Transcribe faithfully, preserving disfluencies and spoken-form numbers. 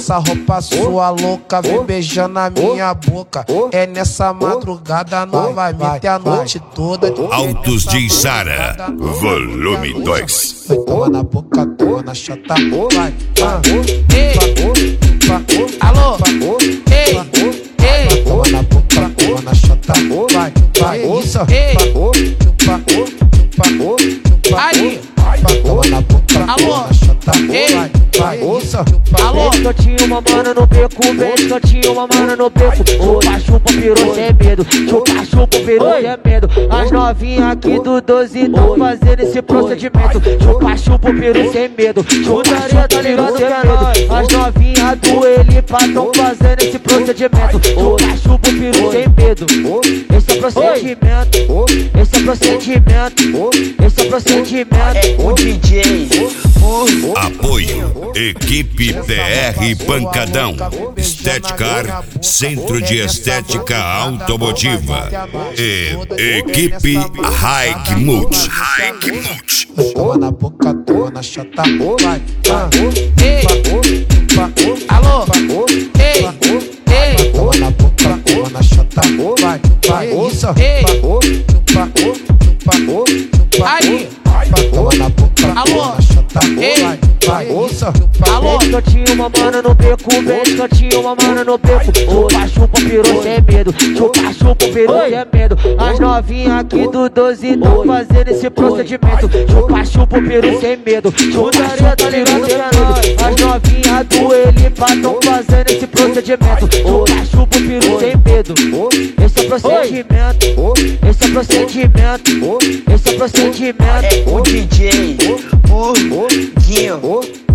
essa roupa sua louca, vem beijando a minha boca. É nessa madrugada, nós vai meter a noite toda. Autos de Sara, volume dois. Vai, toma na boca, toma na chata. Vai, vai. Ei, alô, ei, ei, toma na boca, toma na chata. Vai, vai, isso. Ei, chupa, chupa, chupa. aí, toma na boca, alô, toma na chata. ei, Vai, vai, isso. alô. Escotinho, uma mana no beco, vem escotinho, uma mana no beco. Chupa, chupa, peru sem medo, chupa, chupa, peru sem medo. As novinhas aqui do doze tão fazendo esse procedimento. Chupa, chupa, peru sem medo, chupa, chupa, peru sem medo. As novinhas do Elipa tão fazendo esse procedimento. Chupa, chupa, peru sem medo. Esse é procedimento, esse é procedimento, esse é procedimento. O D J Apoio Equipe P R Pancadão, Estética, Centro de Estética Automotiva e Equipe High Mood. Toma na boca, toma na chata. Vai, Ei, alô, ei, ei, toma na boca, toma na chata. Vai, vai, isso. ei, Chupa, chupa, chupa. aí, toma na boca, alô, toma na chata. ei, Vai, vai, isso. alô. Escotinho, uma mana no beco, vem escotinho, uma mana no beco. Chupa, chupa, peru sem medo, chupa, chupa, peru sem medo. As novinhas aqui do doze tão fazendo esse procedimento. Chupa, chupa, peru sem medo, chupa, chupa, peru sem medo. As novinhas do Elipa tão fazendo esse procedimento. Chupa, chupa, peru sem medo. Esse é procedimento, esse é procedimento, esse é procedimento. O D J Guinho